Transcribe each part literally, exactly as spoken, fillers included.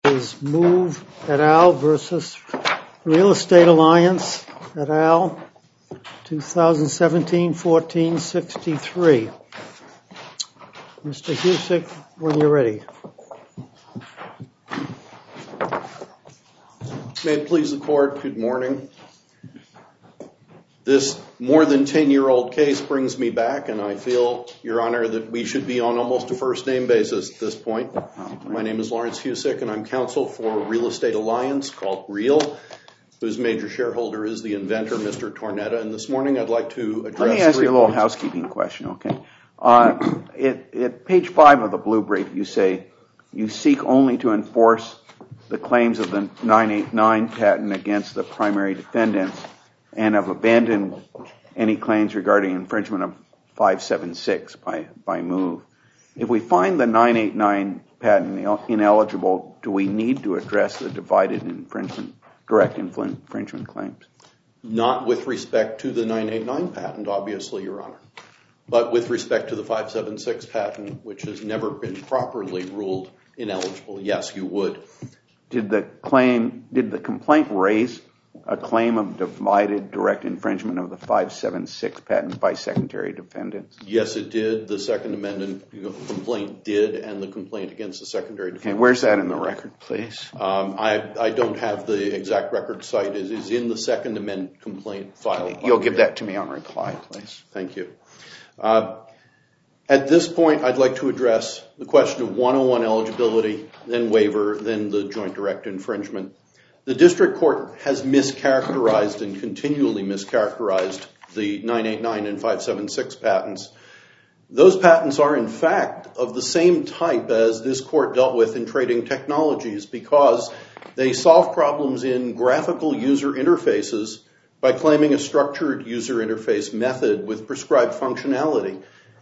is Move et al. Versus Real Estate Alliance et al. twenty seventeen fourteen sixty-three. Mister Husick, when you're ready. May it please the Court, good morning. This more than ten-year-old case brings me back, and I feel, Your Honor, that we should be on almost a first-name basis at this point. My name is Lawrence Husick, and I'm counsel for Real Estate Alliance, called REAL, whose major shareholder is the inventor, Mister Tornetta. And this morning I'd like to address... Let me ask you a little housekeeping question, okay? Uh, at, at page five of the blue brief, you say you seek only to enforce the claims of the nine eighty-nine patent against the primary defendants and have abandoned any claims regarding infringement of five seventy-six by, by Move. If we find the nine eighty-nine patent ineligible, do we need to address the divided infringement, direct infringement claims? Not with respect to the nine eighty-nine patent, obviously, Your Honor. But with respect to the five seventy-six patent, which has never been properly ruled ineligible, yes, you would. Did the claim, did the complaint raise a claim of divided direct infringement of the five seventy-six patent by secondary defendants? Yes, it did. The Second Amendment complaint did, and the complaint against the secondary defendants. Okay, where's that in the record, please? Um, I, I don't have the exact record site. It is in the Second Amendment complaint file. You'll give that to me on reply, please. Thank you. Uh, at this point, I'd like to address the question of one oh one eligibility, then waiver, then the joint direct infringement. The district court has mischaracterized and continually mischaracterized the nine eighty-nine and five seventy-six patents. Those patents are, in fact, of the same type as this court dealt with in Trading Technologies because they solve problems in graphical user interfaces by claiming a structured user interface method with prescribed functionality.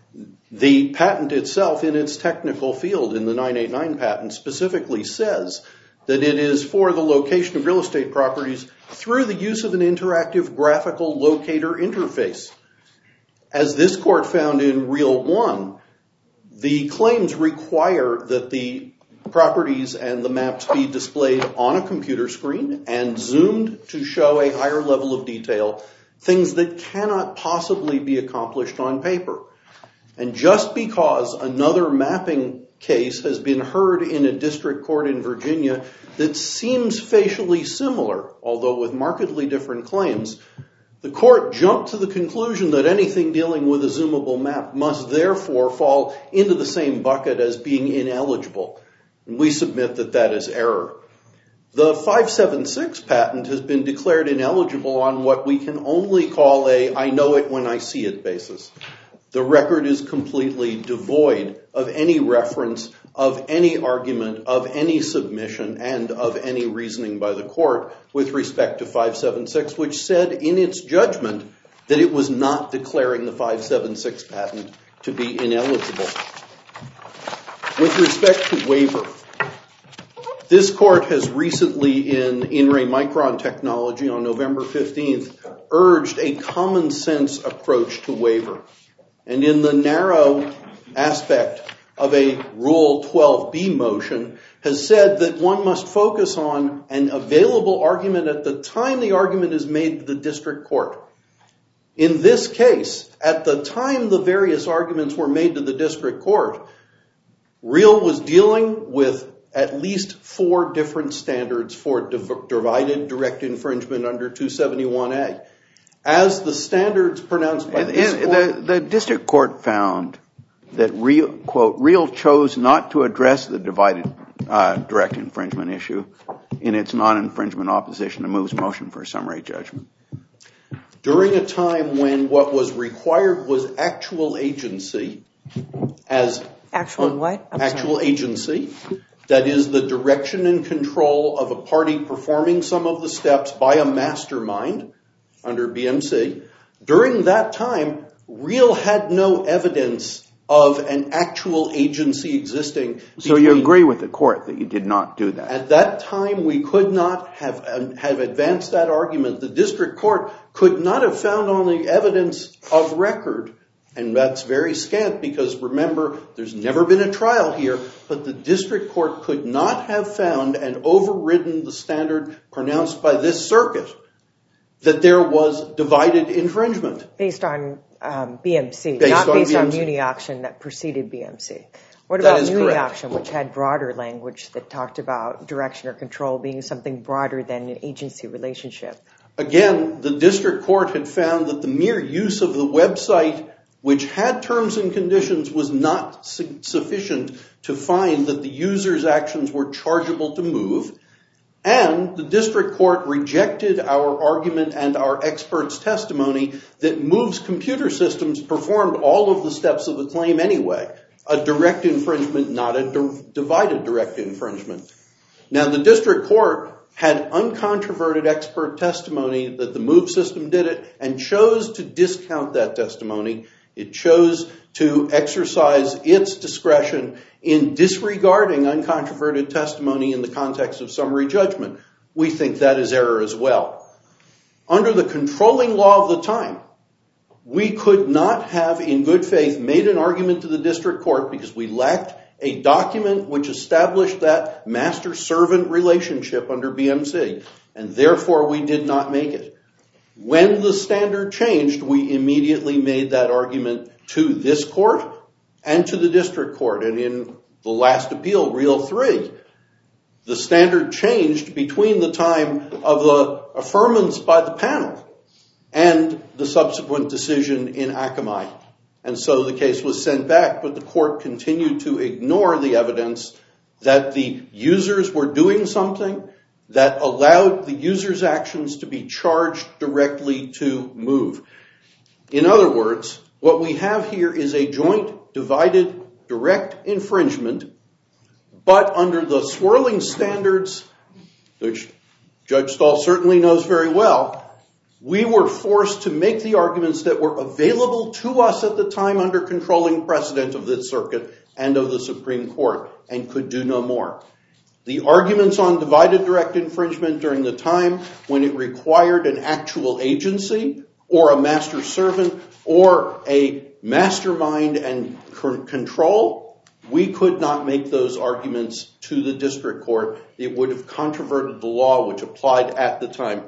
The patent itself, in its technical field, in the nine eighty-nine patent, specifically says that it is for the location of real estate properties through the use of an interactive graphical locator interface. As this court found in Real One, the claims require that the properties and the maps be displayed on a computer screen and zoomed to show a higher level of detail, things that cannot possibly be accomplished on paper. And just because another mapping case has been heard in a district court in Virginia that seems facially similar, although with markedly different claims, the court jumped to the conclusion that anything dealing with a zoomable map must therefore fall into the same bucket as being ineligible. And we submit that that is error. The five seventy-six patent has been declared ineligible on what we can only call a I know it when I see it basis. The record is completely devoid of any reference, of any argument, of any submission, and of any reasoning by the court with respect to five seventy-six, which said in its judgment that it was not declaring the five seventy-six patent to be ineligible. With respect to waiver, this court has recently, in In Re Micron Technology on November fifteenth, urged a common sense approach to waiver. And in the narrow aspect of a Rule twelve B motion, has said that one must focus on an available argument at the time the argument is made to the district court. In this case, at the time the various arguments were made to the district court, Real was dealing with at least four different standards for div- divided direct infringement under two seventy-one A. As the standards pronounced by this and, court... The, the district court found that Real, quote, Real chose not to address the divided uh, direct infringement issue in its non-infringement opposition to Move's motion for summary judgment. During a time when what was required was actual agency, as... Actual um, what? I'm actual sorry. agency, that is the direction and control of a party performing some of the steps by a mastermind under B M C. During that time, Real had no evidence of an actual agency existing. So you agree with the court that you did not do that? At that time, we could not have, have advanced that argument. The district court could not have found on the evidence of record And that's very scant because, remember, there's never been a trial here, but the district court could not have found and overridden the standard pronounced by this circuit that there was divided infringement. Based on um, B M C, based not on based B M C. on Muni Auction that preceded B M C. What That about is Muni correct. Auction, which had broader language that talked about direction or control being something broader than an agency relationship? Again, the district court had found that the mere use of the website, which had terms and conditions, was not su- sufficient to find that the user's actions were chargeable to move. And the district court rejected our argument and our expert's testimony that Move's computer systems performed all of the steps of the claim anyway. A direct infringement, not a di- divided direct infringement. Now, the district court had uncontroverted expert testimony that the Move system did it and chose to discount that testimony. It chose to exercise its discretion in disregarding uncontroverted testimony in the context of summary judgment. We think that is error as well. Under the controlling law of the time, we could not have, in good faith, made an argument to the district court because we lacked a document which established that master-servant relationship under B M C, and therefore we did not make it. When the standard changed, we immediately made that argument to this court and to the district court. And in the last appeal, Reel three, the standard changed between the time of the affirmance by the panel and the subsequent decision in Akamai. And so the case was sent back, but the court continued to ignore the evidence that the users were doing something that allowed the user's actions to be charged directly to Move. In other words, what we have here is a joint, divided, direct infringement, but under the swirling standards, which Judge Stahl certainly knows very well, we were forced to make the arguments that were available to us at the time under controlling precedent of this circuit and of the Supreme Court, and could do no more. The arguments on divided direct infringement during the time when it required an actual agency or a master servant or a mastermind and control, we could not make those arguments to the district court. It would have controverted the law which applied at the time.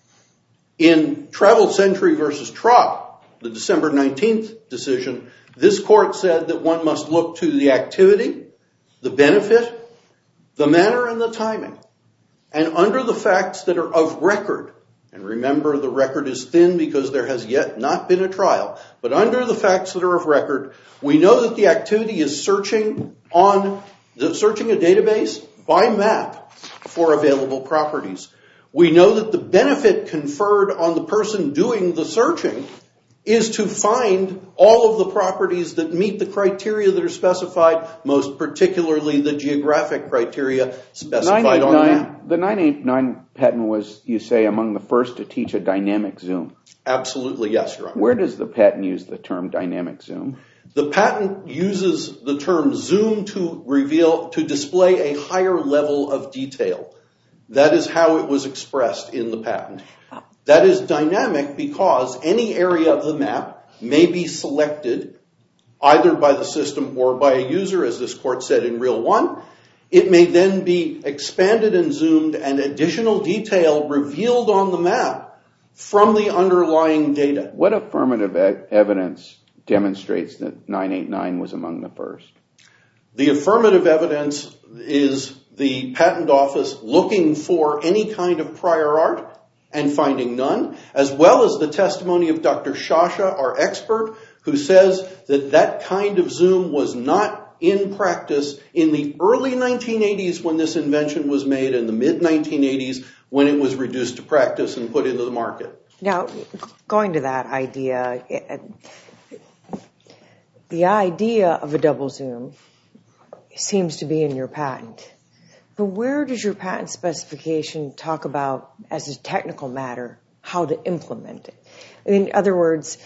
In Travel Century versus Trott, the December nineteenth decision, this court said that one must look to the activity, the benefit, the manner, and the timing. And under the facts that are of record, and remember the record is thin because there has yet not been a trial, but under the facts that are of record, we know that the activity is searching on the searching a database by map for available properties. We know that the benefit conferred on the person doing the searching is to find all of the properties that meet the criteria that are specified, most particularly the geographic criteria specified on the map. The nine eighty-nine patent was, you say, among the first to teach a dynamic zoom. Absolutely, yes, Your Honor. Where does the patent use the term dynamic zoom? The patent uses the term zoom to reveal, to display a higher level of detail. That is how it was expressed in the patent. That is dynamic because any area of the map may be selected either by the system or by a user, as this court said in Reel one. It may then be expanded and zoomed and additional detail revealed on the map from the underlying data. What affirmative e- evidence demonstrates that nine eighty-nine was among the first? The affirmative evidence is the patent office looking for any kind of prior art and finding none, as well as the testimony of Doctor Shasha, our expert, who says that that kind of zoom was not in practice in the early nineteen eighties when this invention was made, and the mid nineteen eighties when it was reduced to practice and put into the market. Now, going to that idea, the idea of a double zoom seems to be in your patent. But where does your patent specification talk about, as a technical matter, how to implement it? In other words,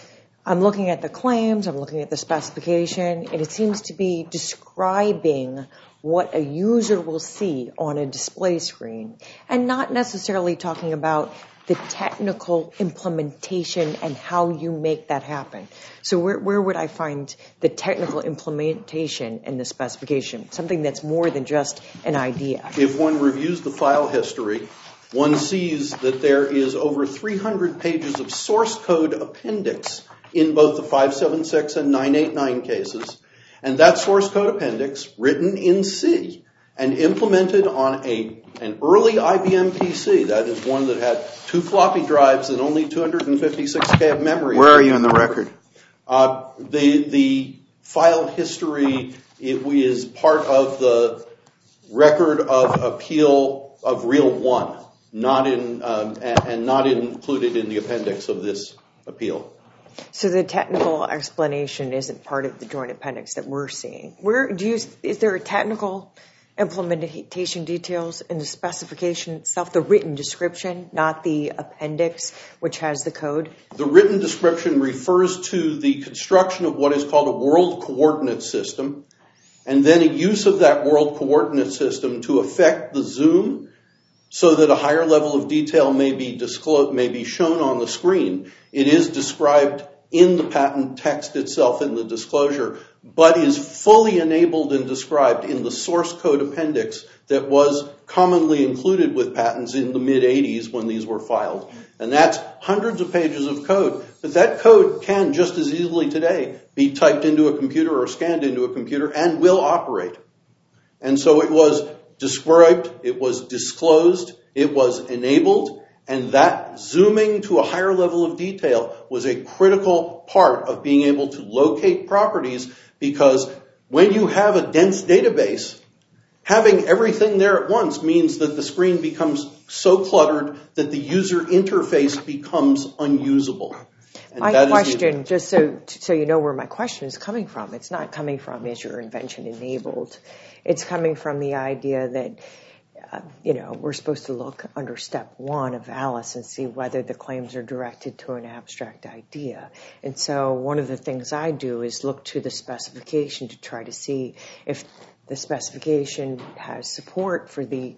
I'm looking at the claims, I'm looking at the specification, and it seems to be describing what a user will see on a display screen, and not necessarily talking about the technical implementation and how you make that happen. So where, where would I find the technical implementation in the specification? Something that's more than just an idea. If one reviews the file history, one sees that there is over three hundred pages of source code appendix in both the five seven six and nine eight nine cases. And that source code appendix, written in C and implemented on a an early I B M P C, that is one that had two floppy drives and only two hundred fifty-six K of memory. Where are you in the record? Uh, the the file history, it is part of the record of appeal of Real One, not in um, and, and not included in the appendix of this appeal. So the technical explanation isn't part of the joint appendix that we're seeing. Where do you? Is there a technical implementation details in the specification itself, the written description, not the appendix, which has the code? The written description refers to the construction of what is called a world coordinate system, and then a use of that world coordinate system to affect the zoom so that a higher level of detail may be disclosed, may be shown on the screen. It is described in the patent text itself in the disclosure, but is fully enabled and described in the source code appendix that was commonly included with patents in the mid eighties when these were filed. And that's hundreds of pages of code, but that code can just as easily today be typed into a computer or scanned into a computer and will operate. And so it was described, it was disclosed, it was enabled, and that zooming to a higher level of detail was a critical part of being able to locate properties, because when you have a dense database, having everything there at once means that the screen becomes so cluttered that the user interface becomes unusable. And my question, the, just so so you know where my question is coming from, it's not coming from is your invention enabled. It's coming from the idea that Uh, you know, we're supposed to look under step one of Alice and see whether the claims are directed to an abstract idea. And so one of the things I do is look to the specification to try to see if the specification has support for the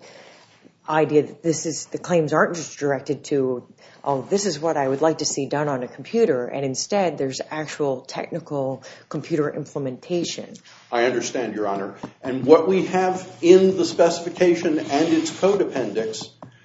idea that this is, the claims aren't just directed to, oh, this is what I would like to see done on a computer, and instead there's actual technical computer implementation. I understand, Your Honor. And what we have in the specification and its code appendix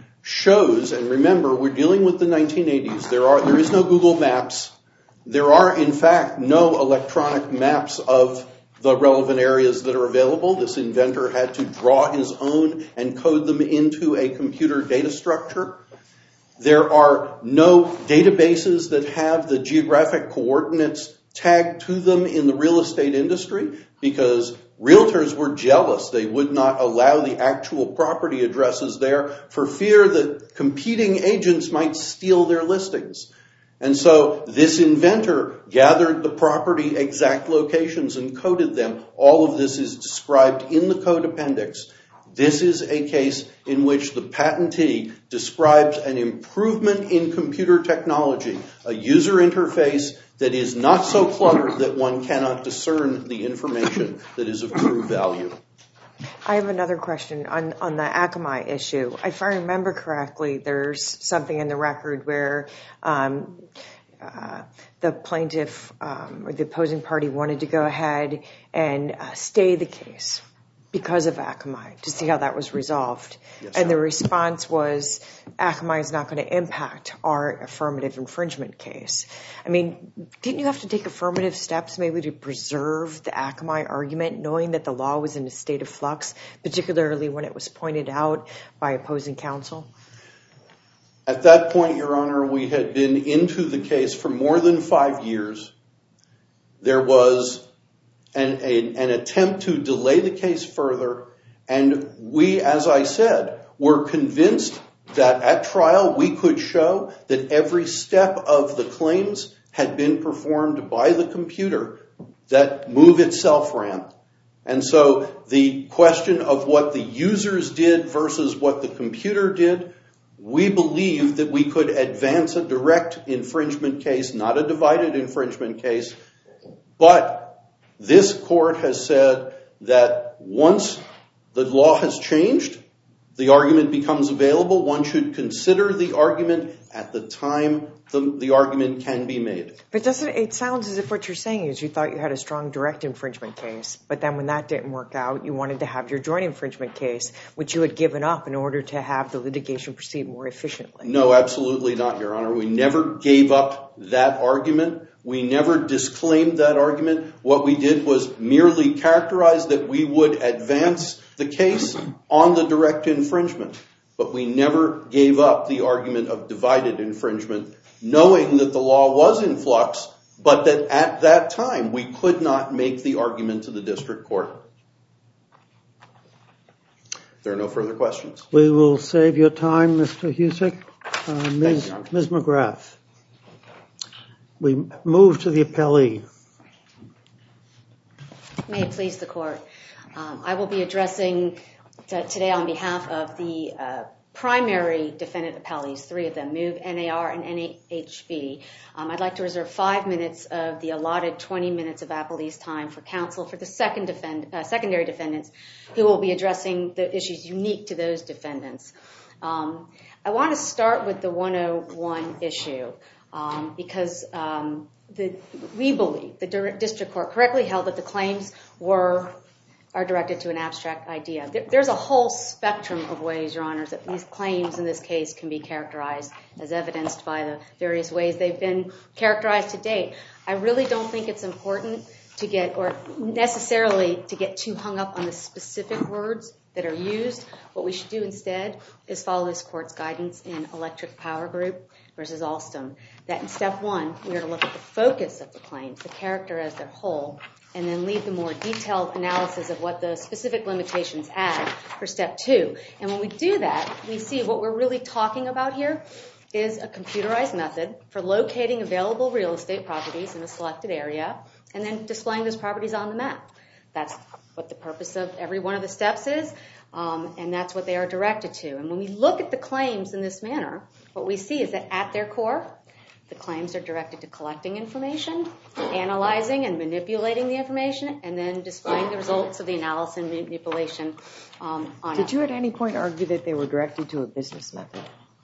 shows, and remember, we're dealing with the nineteen eighties. There are there is no Google Maps. There are, in fact, no electronic maps of the relevant areas that are available. This inventor had to draw his own and code them into a computer data structure. There are no databases that have the geographic coordinates tagged to them in the real estate industry, because realtors were jealous. They would not allow the actual property addresses there for fear that competing agents might steal their listings. And so this inventor gathered the property exact locations and coded them. All of this is described in the code appendix. This is a case in which the patentee describes an improvement in computer technology, a user interface that is not so cluttered that one cannot discern the information that is of true value. I have another question on, on the Akamai issue. If I remember correctly, there's something in the record where um, uh, the plaintiff um, or the opposing party wanted to go ahead and uh, stay the case because of Akamai, to see how that was resolved. Yes, and the response was, Akamai is not going to impact our affirmative infringement case. I mean, didn't you have to take affirmative steps maybe to preserve the Akamai argument, knowing that the law was in a state of flux, particularly when it was pointed out by opposing counsel? At that point, Your Honor, we had been into the case for more than five years. There was An, a, an attempt to delay the case further, and we, as I said, were convinced that at trial we could show that every step of the claims had been performed by the computer that Move itself ran. And so the question of what the users did versus what the computer did we believed that we could advance a direct infringement case, not a divided infringement case. But this court has said that once the law has changed, the argument becomes available. One should consider the argument at the time the, the argument can be made. But doesn't it sounds as if what you're saying is you thought you had a strong direct infringement case, but then when that didn't work out, you wanted to have your joint infringement case, which you had given up in order to have the litigation proceed more efficiently. No, absolutely not, Your Honor. We never gave up that argument. We never disclaimed that argument. What we did was merely characterize that we would advance the case on the direct infringement. But we never gave up the argument of divided infringement, knowing that the law was in flux, but that at that time we could not make the argument to the district court. There are no further questions. We will save your time, Mister Husick. Uh, Miz Miz McGrath. We move to the appellee. May it please the court. Um, I will be addressing t- today on behalf of the uh, primary defendant appellees, three of them, MOVE, N A R, and N H V. Um, I'd like to reserve five minutes of the allotted twenty minutes of appellee's time for counsel for the second defend- uh, secondary defendants, who will be addressing the issues unique to those defendants. Um, I want to start with the one oh one issue. Um, because um, the, we believe the district court correctly held that the claims were are directed to an abstract idea. There, there's a whole spectrum of ways, Your Honors, that these claims in this case can be characterized, as evidenced by the various ways they've been characterized to date. I really don't think it's important to get, or necessarily to get too hung up on the specific words that are used. What we should do instead is follow this court's guidance in Electric Power Group versus Alstom, that in step one, we are to look at the focus of the claims, the character as their whole, and then leave the more detailed analysis of what the specific limitations add for step two. And when we do that, we see what we're really talking about here is a computerized method for locating available real estate properties in a selected area and then displaying those properties on the map. That's what the purpose of every one of the steps is, um, and that's what they are directed to. And when we look at the claims in this manner, what we see is that at their core, the claims are directed to collecting information, analyzing and manipulating the information, and then displaying the results of the analysis and manipulation um, on Did it. you at any point argue that they were directed to a business method?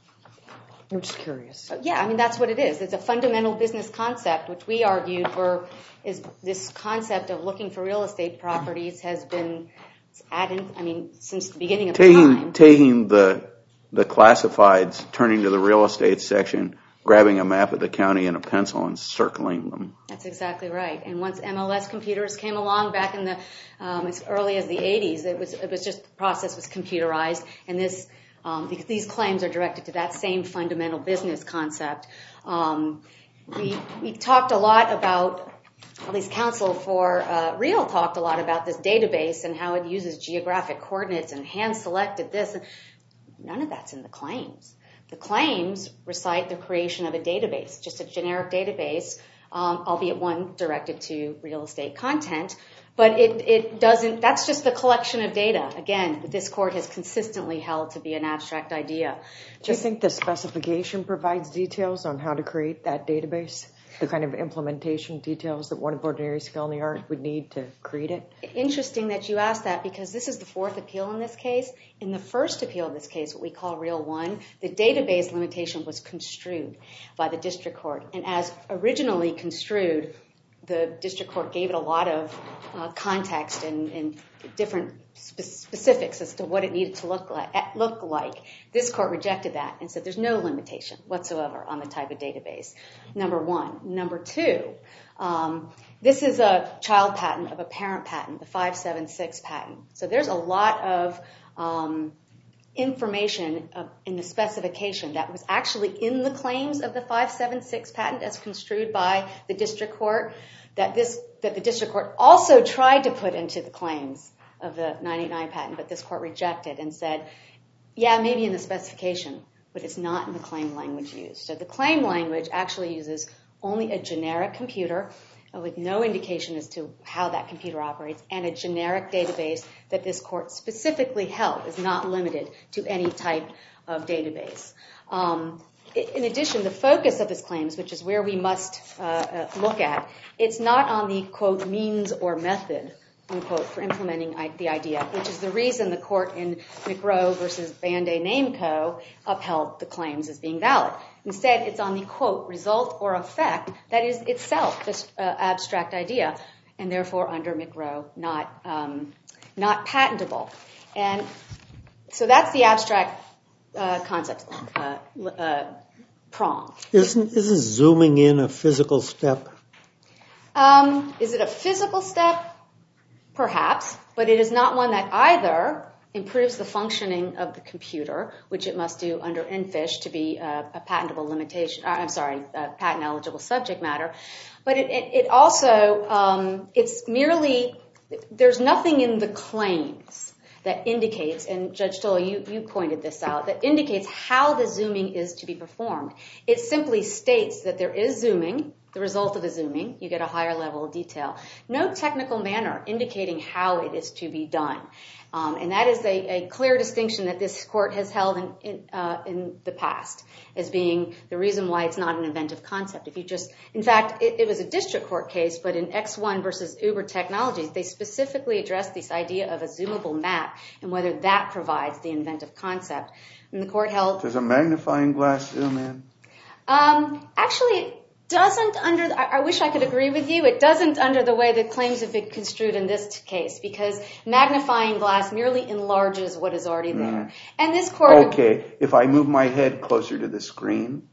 I'm just curious. Yeah, I mean, that's what it is. It's a fundamental business concept, which we argued for is this concept of looking for real estate properties has been added, I mean, since the beginning of taking, time. Taking the, the classifieds, turning to the real estate section, grabbing a map of the county and a pencil and circling them. That's exactly right. And once M L S computers came along back in the um, as early as the eighties, it was it was just the process was computerized, and this um, these claims are directed to that same fundamental business concept. Um, we we talked a lot about, at least counsel for uh, Real talked a lot about this database and how it uses geographic coordinates and hand selected this. And none of that's in the claims. The claims recite the creation of a database, just a generic database, um, albeit one directed to real estate content. But it, it doesn't, that's just the collection of data, again, that this court has consistently held to be an abstract idea. Do you think the specification provides details on how to create that database? The kind of implementation details that one of ordinary skill in the art would need to create it? Interesting that you asked that, because this is the fourth appeal in this case. In the first appeal in this case, what we call Real one, the database limitation was construed by the district court. And as originally construed, the district court gave it a lot of uh, context and, and different spe- specifics as to what it needed to look like, look like. This court rejected that and said there's no limitation whatsoever on the type of database, number one. Number two, um, this is a child patent of a parent patent, the five seven six patent. So there's a lot of um, information uh, in the specification that was actually in the claims of the five seven six patent as construed by the district court, that this that the district court also tried to put into the claims of the nine eighty-nine patent, but this court rejected and said, yeah, maybe in the specification, but it's not in the claim language used. So the claim language actually uses only a generic computer with no indication as to how that computer operates, and a generic database that this court specifically held is not limited to any type of database. Um, in addition, the focus of his claims, which is where we must uh, look at, it's not on the, quote, means or method, unquote, for implementing the idea, which is the reason the court in McRow versus Band-Aid Name Co. upheld the claims as being valid. Instead, it's on the, quote, result or effect that is itself this uh, abstract idea, and therefore under McRow not um, not patentable. And so that's the abstract uh, concept uh, uh, prong. Isn't isn't zooming in a physical step? Um, is it a physical step? Perhaps, but it is not one that either improves the functioning of the computer, which it must do under N F I S H to be a, a patentable limitation. Uh, I'm sorry, a patent eligible subject matter. But it, it, it also, um, it's merely, there's nothing in the claims that indicates, and Judge Stoll, you, you pointed this out, that indicates how the zooming is to be performed. It simply states that there is zooming. The result of the zooming, you get a higher level of detail. No technical manner indicating how it is to be done. Um, and that is a, a clear distinction that this court has held in, in, uh, in the past as being the reason why it's not an inventive concept. If you just, in fact, it, it was a district court case, but in X one versus Uber Technologies, they specifically addressed this idea of a zoomable map and whether that provides the inventive concept. And the court held... Does a magnifying glass zoom in? Um, actually... Doesn't under, I wish I could agree with you, it doesn't under the way that claims have been construed in this case, because magnifying glass merely enlarges what is already there. Mm. And this court... Okay, if I move my head closer to the screen?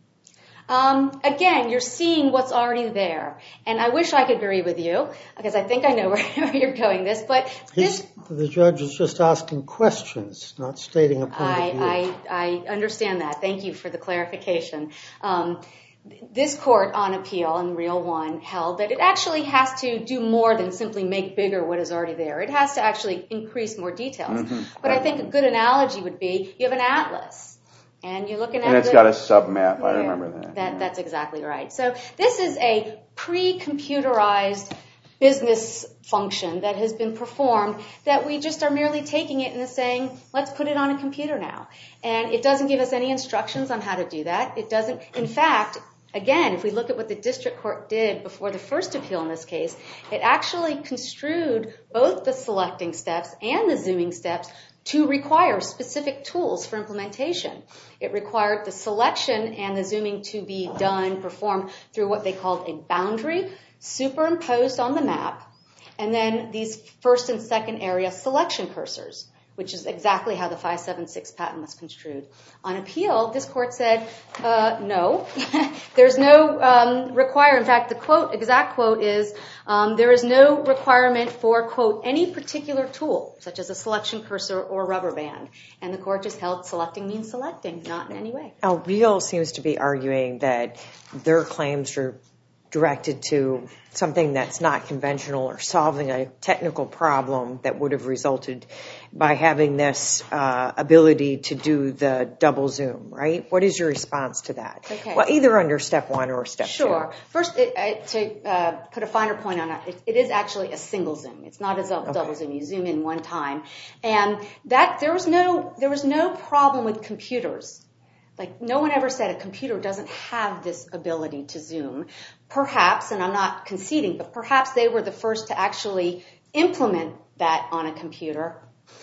Um, again, you're seeing what's already there. And I wish I could agree with you, because I think I know where, where you're going this, but this... He's, the judge is just asking questions, not stating a point I, of view. I, I understand that. Thank you for the clarification. Um, This court on appeal in Real One held that it actually has to do more than simply make bigger what is already there. It has to actually increase more details. Mm-hmm. But I think a good analogy would be you have an atlas, and you're looking at and it's the, got a submap. Yeah, I remember that. that yeah. That's exactly right. So this is a pre-computerized business function that has been performed that we just are merely taking it and saying, let's put it on a computer now. And it doesn't give us any instructions on how to do that. It doesn't, in fact... Again, if we look at what the district court did before the first appeal in this case, it actually construed both the selecting steps and the zooming steps to require specific tools for implementation. It required the selection and the zooming to be done, performed through what they called a boundary superimposed on the map, and then these first and second area selection cursors, which is exactly how the five seven six patent was construed. On appeal, this court said, uh, no, there's no um, require. In fact, the quote, exact quote is, um, there is no requirement for, quote, any particular tool, such as a selection cursor or rubber band. And the court just held selecting means selecting, not in any way. Now, Real seems to be arguing that their claims are directed to something that's not conventional or solving a technical problem that would have resulted by having this uh, ability to do the double zoom, right? What is your response to that? Okay. Well, either under step one or step sure. two. Sure. First, it, uh, to uh, put a finer point on it, it, it is actually a single zoom. It's not a double okay. zoom. You zoom in one time. And that there was no there was no problem with computers. Like, no one ever said a computer doesn't have this ability to zoom. Perhaps, and I'm not conceding, but perhaps they were the first to actually implement that on a computer.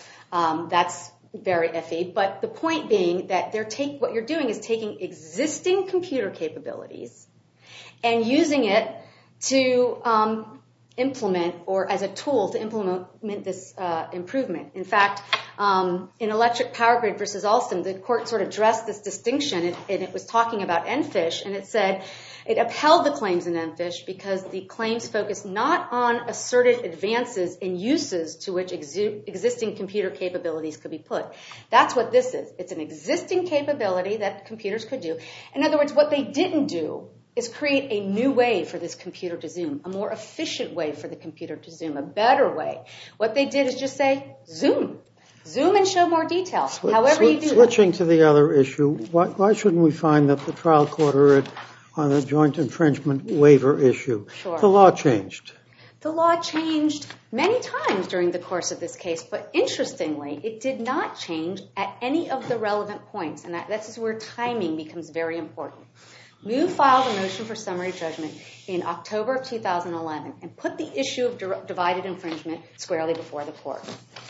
Um, that's very iffy. But the point being that they're take, what you're doing is taking existing computer capabilities and using it to um, implement, or as a tool to implement this uh, improvement. In fact, um, in Electric Power Grid versus Alstom, the court sort of addressed this distinction, and, and it was talking about N F I S H, and it said it upheld the claims in N F I S H because the claims focused not on asserted advances in uses to which exu- existing computer capabilities could be put. That's what this is. It's an existing capability that computers could do. In other words, what they didn't do is create a new way for this computer to zoom, a more efficient way for the computer to zoom, a better way. What they did is just say, zoom. Zoom and show more detail, Sw- however sw- you do Switching that. to the other issue, why, why shouldn't we find that the trial court erred on the joint infringement waiver issue. Sure. The law changed. The law changed many times during the course of this case, but interestingly, it did not change at any of the relevant points, and that, this is where timing becomes very important. Move filed a motion for summary judgment in October of two thousand eleven and put the issue of di- divided infringement squarely before the court.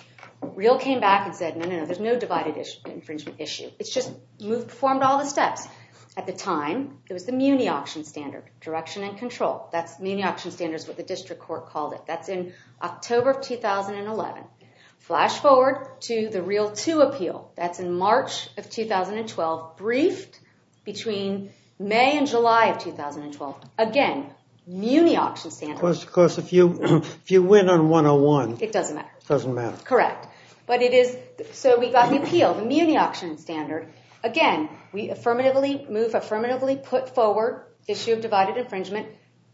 Real came back and said, no, no, no, there's no divided issue, infringement issue. It's just Move performed all the steps. At the time, it was the Muni auction standard, direction and control. That's Muni auction standard is what the district court called it. That's in October of two thousand eleven. Flash forward to the Real two appeal. That's in March of two thousand twelve, briefed between May and July of two thousand twelve. Again, Muni auction standard. Of course, of course if you if you win on one oh one, it doesn't matter. It doesn't matter. Correct. But it is, so we got the appeal, the Muni auction standard. Again, we affirmatively, Move affirmatively put forward issue of divided infringement.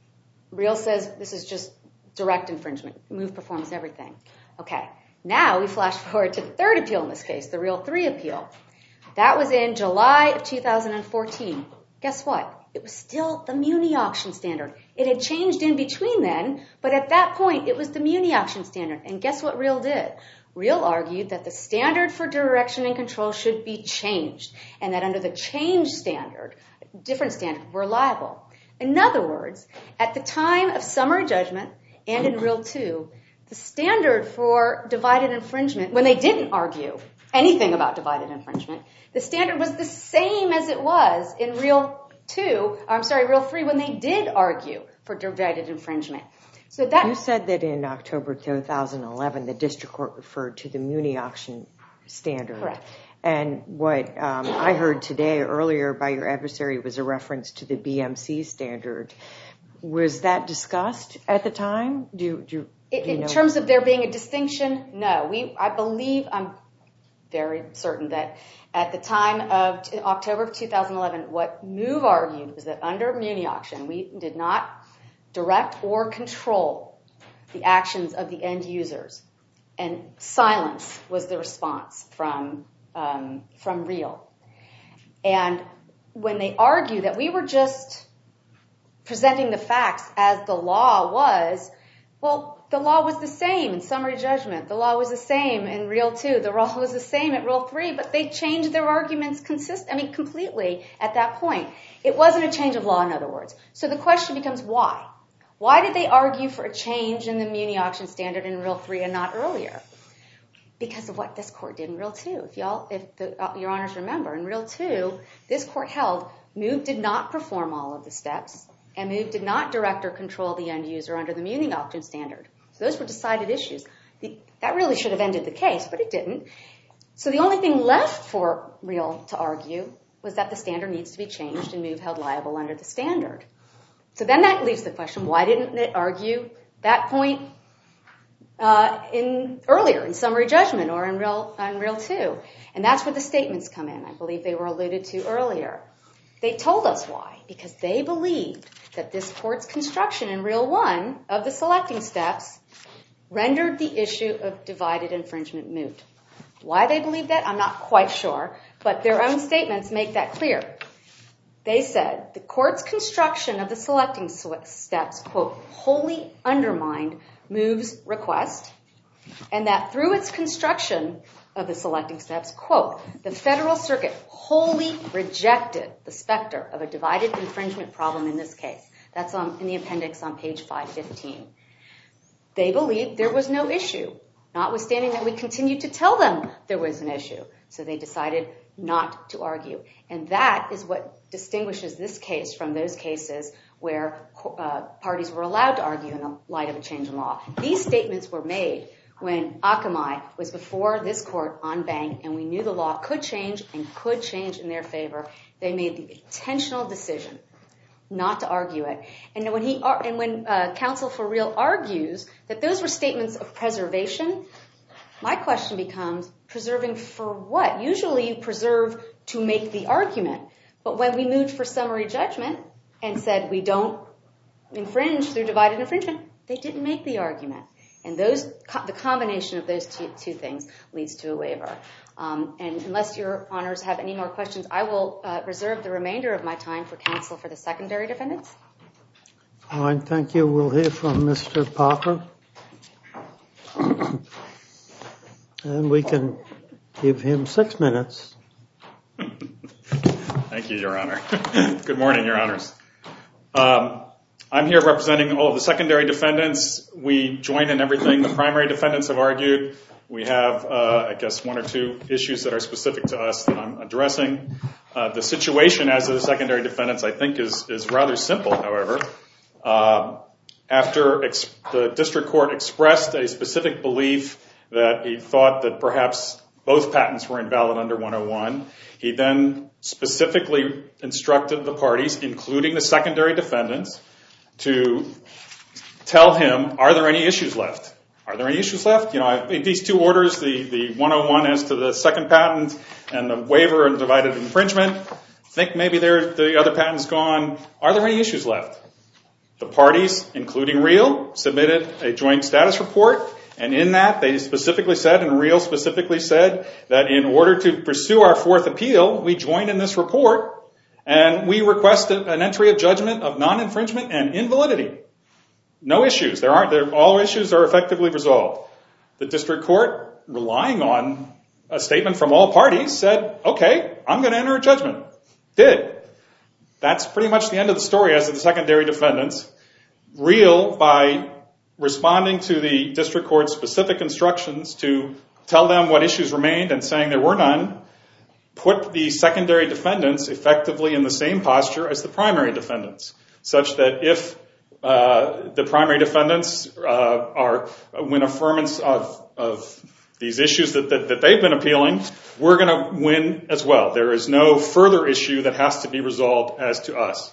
Real says this is just direct infringement. Move performs everything. Okay. Now we flash forward to the third appeal in this case, the Real three appeal. That was in July of two thousand fourteen. Guess what? It was still the Muni auction standard. It had changed in between then, but at that point, it was the Muni auction standard. And guess what Real did? Real argued that the standard for direction and control should be changed, and that under the change standard, different standard, were liable. In other words, at the time of summary judgment and in Real two, the standard for divided infringement, when they didn't argue anything about divided infringement, the standard was the same as it was in Real two, I'm sorry, Real three, when they did argue for divided infringement. So that you said that in October two thousand eleven, the district court referred to the Muni auction standard. Correct. And what um, I heard today earlier by your adversary was a reference to the B M C standard. Was that discussed at the time? Do you, do you, do you in know? terms of there being a distinction, no. We, I believe, I'm very certain that at the time of t- October of two thousand eleven, what Move argued was that under Muni auction, we did not direct or control the actions of the end users. And silence was the response from um, from Real. And when they argue that we were just presenting the facts as the law was, well, the law was the same in summary judgment. The law was the same in Real two. The law was the same at Real three, but they changed their arguments consist- I mean, completely at that point. It wasn't a change of law, in other words. So the question becomes why? Why did they argue for a change in the Muni auction standard in Real three and not earlier? Because of what this court did in Real two. If y'all, if the, uh, your honors remember, in Real two, this court held Move did not perform all of the steps, and Move did not direct or control the end user under the Muni auction standard. So those were decided issues. The, that really should have ended the case, but it didn't. So the only thing left for Real to argue was that the standard needs to be changed and Move held liable under the standard. So then that leaves the question, why didn't it argue that point uh, in earlier, in summary judgment or in Real, in Real two? And that's where the statements come in. I believe they were alluded to earlier. They told us why, because they believed that this court's construction in Real one of the selecting steps rendered the issue of divided infringement moot. Why they believed that, I'm not quite sure, but their own statements make that clear. They said the court's construction of the selecting steps, quote, wholly undermined Move's request, and that through its construction of the selecting steps, quote, the Federal Circuit wholly rejected the specter of a divided infringement problem in this case. That's on, in the appendix on page five fifteen. They believed there was no issue, notwithstanding that we continued to tell them there was an issue. So they decided not to argue. And that is what distinguishes this case from those cases where uh, parties were allowed to argue in the light of a change in law. These statements were made when Akamai was before this court on bank, and we knew the law could change and could change in their favor. They made the intentional decision not to argue it. And when he and when uh, counsel for Real argues that those were statements of preservation, my question becomes, preserving for what? Usually you preserve to make the argument. But when we moved for summary judgment and said we don't infringe through divided infringement, they didn't make the argument. And those, the combination of those two, two things leads to a waiver. Um, and unless your honors have any more questions, I will uh, reserve the remainder of my time for counsel for the secondary defendants. Fine, thank you. We'll hear from Mister Parker. And we can give him six minutes. Thank you, Your Honor. Good morning, Your Honors. Um, I'm here representing all of the secondary defendants. We join in everything the primary defendants have argued. We have, uh, I guess, one or two issues that are specific to us that I'm addressing. Uh, the situation as the secondary defendants, I think, is, is rather simple, however. Uh, after ex- the district court expressed a specific belief that he thought that perhaps both patents were invalid under one oh one, he then specifically instructed the parties, including the secondary defendants, to tell him, are there any issues left? Are there any issues left? You know, I've made these two orders, the, the one oh one as to the second patent and the waiver and divided infringement. Think maybe the other patent's gone. Are there any issues left? The parties, including Real, submitted a joint status report, and in that they specifically said, and Real specifically said, that in order to pursue our fourth appeal, we join in this report, and we request an entry of judgment of non-infringement and invalidity. No issues. There aren't. There, all issues are effectively resolved. The district court, relying on a statement from all parties, said, okay, I'm going to enter a judgment. Did. That's pretty much the end of the story as to the secondary defendants. Real, by responding to the district court's specific instructions to tell them what issues remained and saying there were none, put the secondary defendants effectively in the same posture as the primary defendants, such that if uh, the primary defendants uh, are win affirmance of, of these issues that, that, that they've been appealing, we're going to win as well. There is no further issue that has to be resolved as to us.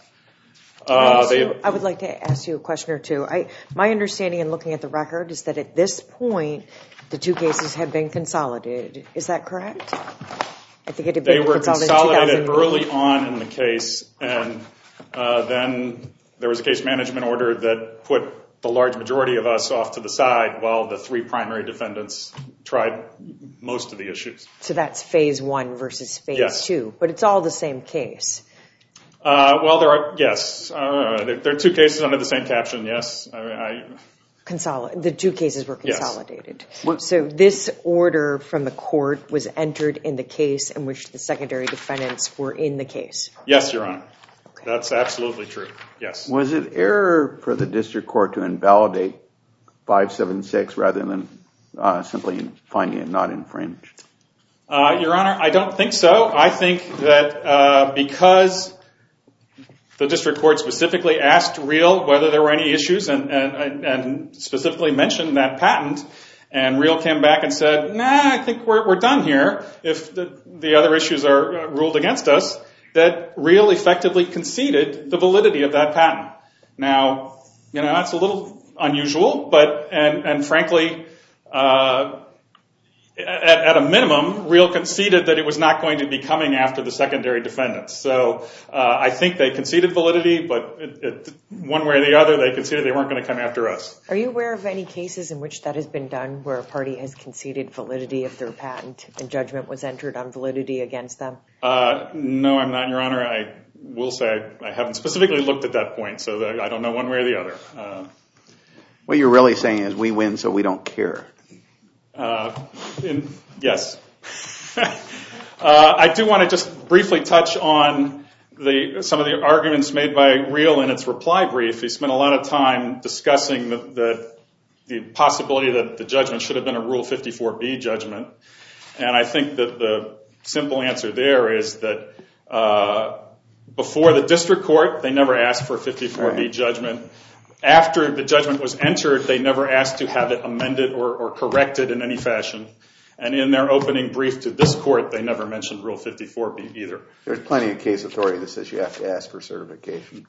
Uh, they, I would like to ask you a question or two. I, my understanding in looking at the record is that at this point, the two cases had been consolidated. Is that correct? I think it had been they were consolidated, consolidated early on in the case, and uh, then there was a case management order that put the large majority of us off to the side while the three primary defendants tried most of the issues. So that's phase one versus phase yes. two, but it's all the same case. Uh, well, there are, yes. Uh, there, there are two cases under the same caption, yes. I, I, Consolid- the two cases were consolidated. Yes. So this order from the court was entered in the case in which the secondary defendants were in the case. Yes, Your Honor. Okay. That's absolutely true, yes. Was it error for the district court to invalidate five seven six rather than uh, simply finding it not infringed? Uh, Your Honor, I don't think so. I think that uh, because the district court specifically asked Real whether there were any issues and, and, and specifically mentioned that patent, and Real came back and said, nah, I think we're, we're done here if the, the other issues are ruled against us, that Real effectively conceded the validity of that patent. Now, you know, that's a little unusual, but, and, and frankly, uh, At, at a minimum, Real conceded that it was not going to be coming after the secondary defendants. So uh, I think they conceded validity, but it, it, one way or the other, they conceded they weren't going to come after us. Are you aware of any cases in which that has been done where a party has conceded validity of their patent and judgment was entered on validity against them? Uh, no, I'm not, Your Honor. I will say I haven't specifically looked at that point, so that I don't know one way or the other. Uh, What you're really saying is we win, so we don't care. Uh, in, yes. uh, I do want to just briefly touch on the, some of the arguments made by Real in its reply brief. He spent a lot of time discussing the, the, the possibility that the judgment should have been a Rule fifty-four B judgment. And I think that the simple answer there is that uh, before the district court, they never asked for a fifty-four B right. judgment. After the judgment was entered, they never asked to have it amended or, or corrected in any fashion. And in their opening brief to this court, they never mentioned Rule fifty-four B either. There's plenty of case authority that says you have to ask for certification.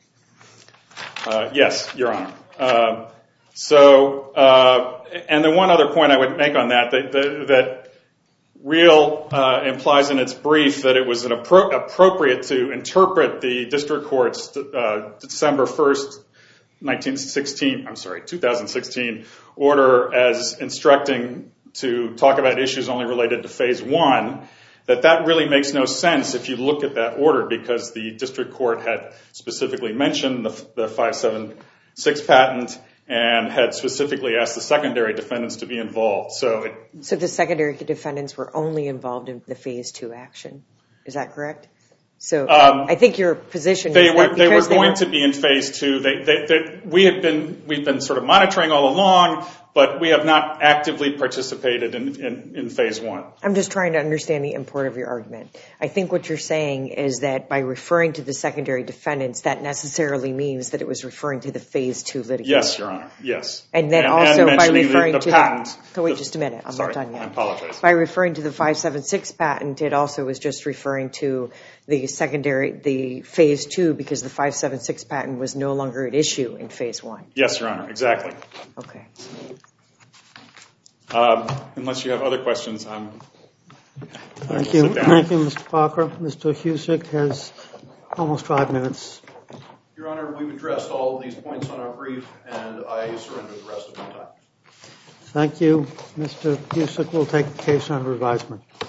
Uh, yes, Your Honor. Uh, so, uh, and the one other point I would make on that, that, that, that Real uh, implies in its brief that it was an appro- appropriate to interpret the district court's uh, December first, nineteen sixteen, I'm sorry, two thousand sixteen order as instructing to talk about issues only related to phase one, that that really makes no sense if you look at that order, because the district court had specifically mentioned the, the five seven six patent and had specifically asked the secondary defendants to be involved. So, it, so the secondary defendants were only involved in the phase two action. Is that correct? So um, I think your position they is were that they were they going were... to be in phase two. They, they, they, we had been we've been sort of monitoring all along, but we have not actively participated in, in, in phase one. I'm just trying to understand the import of your argument. I think what you're saying is that by referring to the secondary defendants, that necessarily means that it was referring to the phase two litigation. Yes, Your Honor. Yes. And then and, also and by referring the, the to patent. The, oh, wait, just a minute. I'm sorry, not done yet. I apologize. By referring to the five seven six patent, it also was just referring to the secondary, the phase two, because the five seven six patent was no longer at issue in phase one. Yes, Your Honor. Exactly. Okay. Um, unless you have other questions, I'm. Thank you. Thank you, Mister Parker. Mister Husick has almost five minutes. Your Honor, we've addressed all of these points on our brief, and I surrender the rest of my time. Thank you. Mister Husick will take the case under advisement.